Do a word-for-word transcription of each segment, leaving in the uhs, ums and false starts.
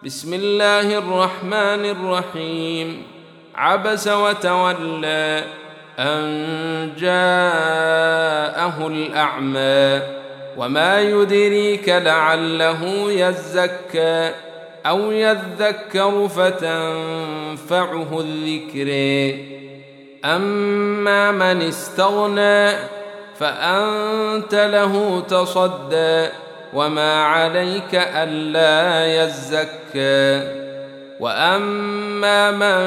بسم الله الرحمن الرحيم. عبس وتولى أن جاءه الأعمى وما يدريك لعله يزكى أو يذكر فتنفعه الذكر. أما من استغنى فأنت له تصدى وما عليك ألا يزكى. وأما من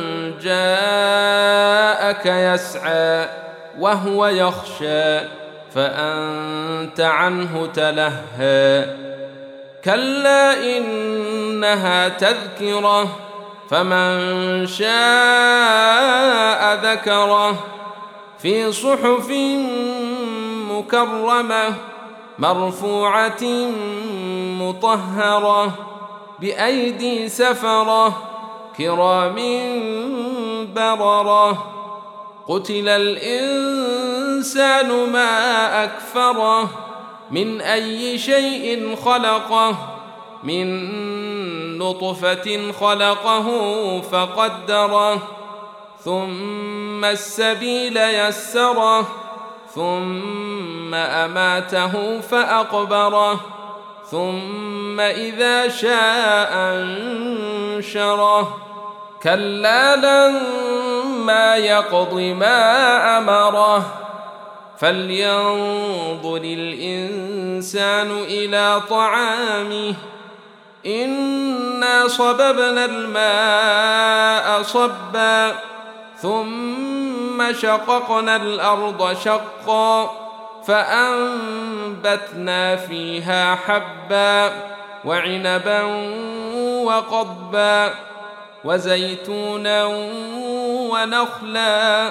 جاءك يسعى وهو يخشى فأنت عنه تلهى. كلا إنها تذكرة فمن شاء ذكره في صحف مكرمة مرفوعة مطهرة بأيدي سفرة كرام بررة. قتل الإنسان ما أكفره من أي شيء خلقه من نطفة خلقه فقدره ثم السبيل يسره ثم أماته فأقبره ثم إذا شاء أنشره. كلا لما يقض ما أمره فلينظر الإنسان إلى طعامه إنا صببنا الماء صبا ثم شققنا الأرض شقا فأنبتنا فيها حبا وعنبا وقضبا وزيتونا ونخلا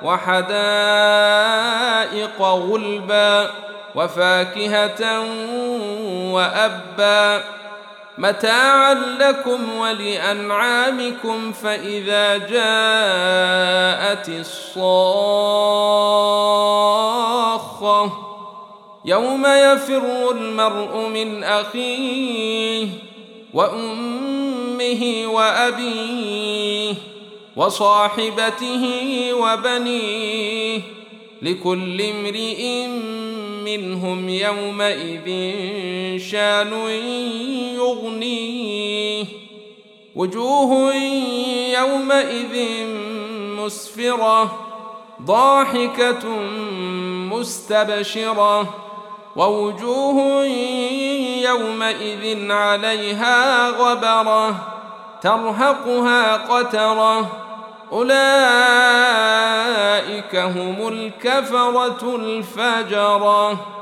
وحدائق غلبا وفاكهة وأبا متاعا لكم ولأنعامكم. فإذا جاءت الصاخة يوم يفر المرء من أخيه وأمه وأبيه وصاحبته وبنيه لكل امرئ منهم يومئذ شان يغنيه. وجوه يومئذ مسفرة ضاحكة مستبشرة ووجوه يومئذ عليها غبرة ترهقها قترة أولئك هم الكفرة الفجرة.